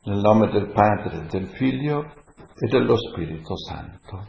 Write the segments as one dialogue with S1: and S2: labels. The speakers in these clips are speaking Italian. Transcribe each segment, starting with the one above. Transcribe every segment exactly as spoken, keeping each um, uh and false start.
S1: Nel nome del Padre, del Figlio e dello Spirito Santo.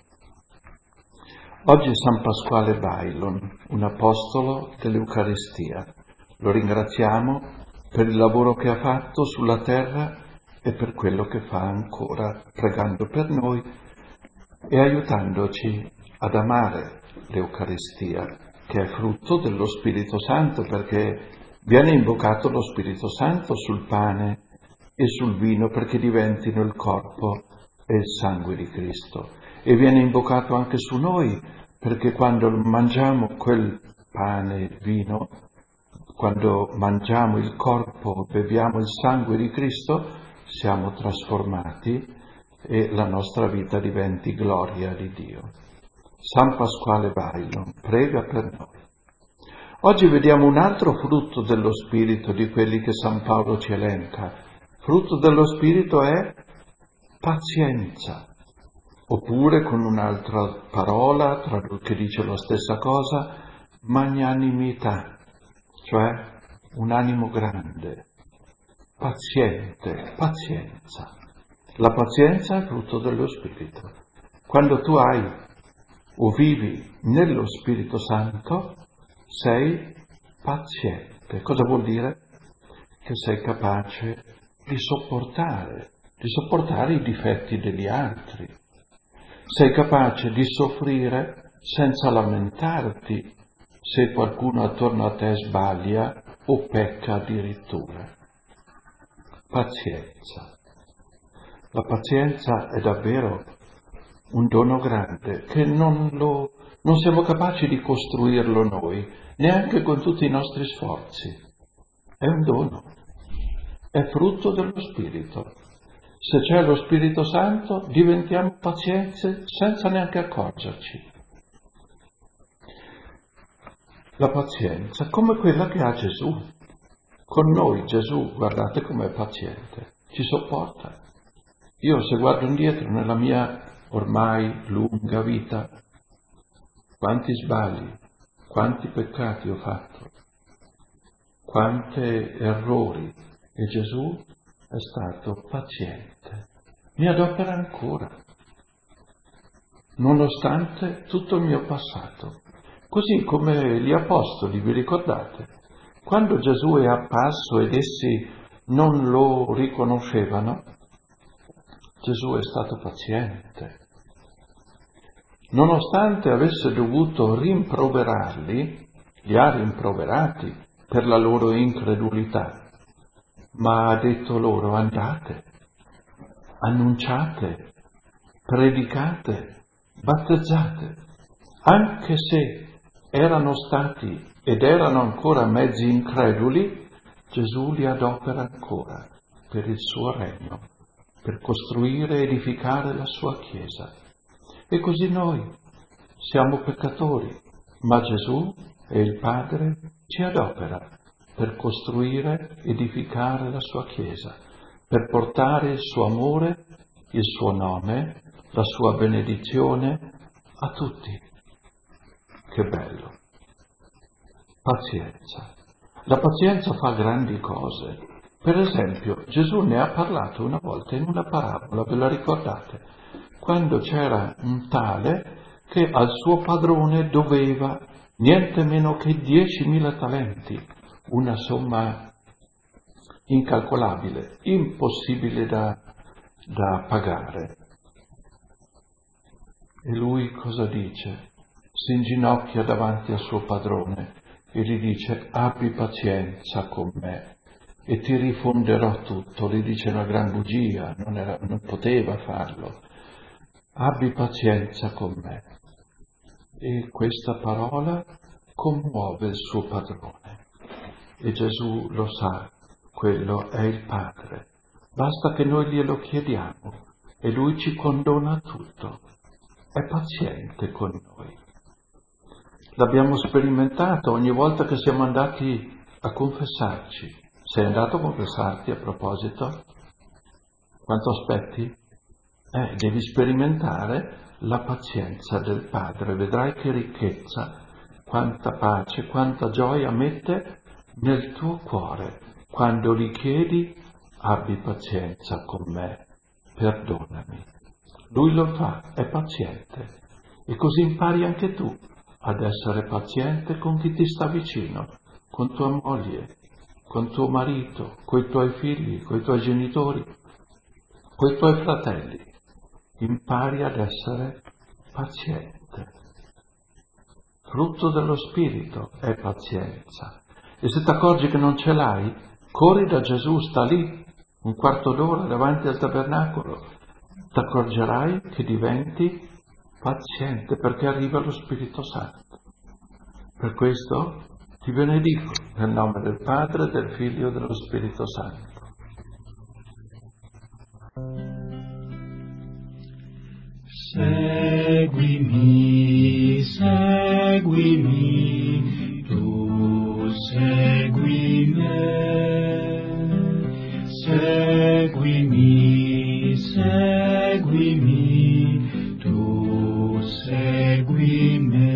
S1: Oggi è San Pasquale Bailon, un apostolo dell'Eucaristia. Lo ringraziamo per il lavoro che ha fatto sulla terra e per quello che fa ancora, pregando per noi e aiutandoci ad amare l'Eucaristia, che è frutto dello Spirito Santo, perché viene invocato lo Spirito Santo sul pane e sul vino perché diventino il corpo e il sangue di Cristo. E viene invocato anche su noi perché quando mangiamo quel pane e vino, quando mangiamo il corpo, beviamo il sangue di Cristo, siamo trasformati e la nostra vita diventi gloria di Dio. San Pasquale Bailon, prega per noi. Oggi vediamo un altro frutto dello Spirito di quelli che San Paolo ci elenca. Frutto dello Spirito è pazienza, oppure con un'altra parola che dice la stessa cosa, magnanimità, cioè un animo grande, paziente, pazienza. La pazienza è frutto dello Spirito. Quando tu hai o vivi nello Spirito Santo, sei paziente. Cosa vuol dire? Che sei capace di sopportare, di sopportare i difetti degli altri. Sei capace di soffrire senza lamentarti se qualcuno attorno a te sbaglia o pecca addirittura. Pazienza. La pazienza è davvero un dono grande che non, lo, non siamo capaci di costruirlo noi, neanche con tutti i nostri sforzi. È un dono. È frutto dello Spirito. Se c'è lo Spirito Santo diventiamo pazienze senza neanche accorgerci. La pazienza, come quella che ha Gesù. Con noi Gesù, guardate com'è paziente, ci sopporta. Io se guardo indietro nella mia ormai lunga vita, quanti sbagli, quanti peccati ho fatto, quanti errori, e Gesù è stato paziente, mi adopera ancora, nonostante tutto il mio passato. Così come gli apostoli, vi ricordate? Quando Gesù è apparso ed essi non lo riconoscevano, Gesù è stato paziente. Nonostante avesse dovuto rimproverarli, li ha rimproverati per la loro incredulità, ma ha detto loro: andate, annunciate, predicate, battezzate. Anche se erano stati ed erano ancora mezzi increduli, Gesù li adopera ancora per il suo regno, per costruire e edificare la sua Chiesa. E così noi siamo peccatori, ma Gesù e il Padre ci adopera per costruire, edificare la sua Chiesa, per portare il suo amore, il suo nome, la sua benedizione a tutti. Che bello! Pazienza. La pazienza fa grandi cose. Per esempio, Gesù ne ha parlato una volta in una parabola, ve la ricordate? Quando c'era un tale che al suo padrone doveva niente meno che diecimila talenti, una somma incalcolabile, impossibile da, da pagare. E lui cosa dice? Si inginocchia davanti al suo padrone e gli dice: abbi pazienza con me e ti rifonderò tutto. Gli dice una gran bugia, non, era, non poteva farlo. Abbi pazienza con me. E questa parola commuove il suo padrone. E Gesù lo sa, quello è il Padre. Basta che noi glielo chiediamo e Lui ci condona tutto. È paziente con noi. L'abbiamo sperimentato ogni volta che siamo andati a confessarci. Sei andato a confessarti a proposito? Quanto aspetti? Eh, devi sperimentare la pazienza del Padre, vedrai che ricchezza, quanta pace, quanta gioia mette nel tuo cuore quando gli chiedi abbi pazienza con me, perdonami. Lui lo fa, è paziente, e così impari anche tu ad essere paziente con chi ti sta vicino, con tua moglie, con tuo marito, coi tuoi figli, coi tuoi genitori, coi tuoi fratelli. Impari ad essere paziente. Frutto dello Spirito è pazienza. E se ti accorgi che non ce l'hai, corri da Gesù, sta lì un quarto d'ora davanti al tabernacolo. Ti accorgerai che diventi paziente perché arriva lo Spirito Santo. Per questo ti benedico nel nome del Padre, del Figlio e dello Spirito Santo.
S2: Seguimi, seguimi, tu segui me. Seguimi, seguimi, tu segui me.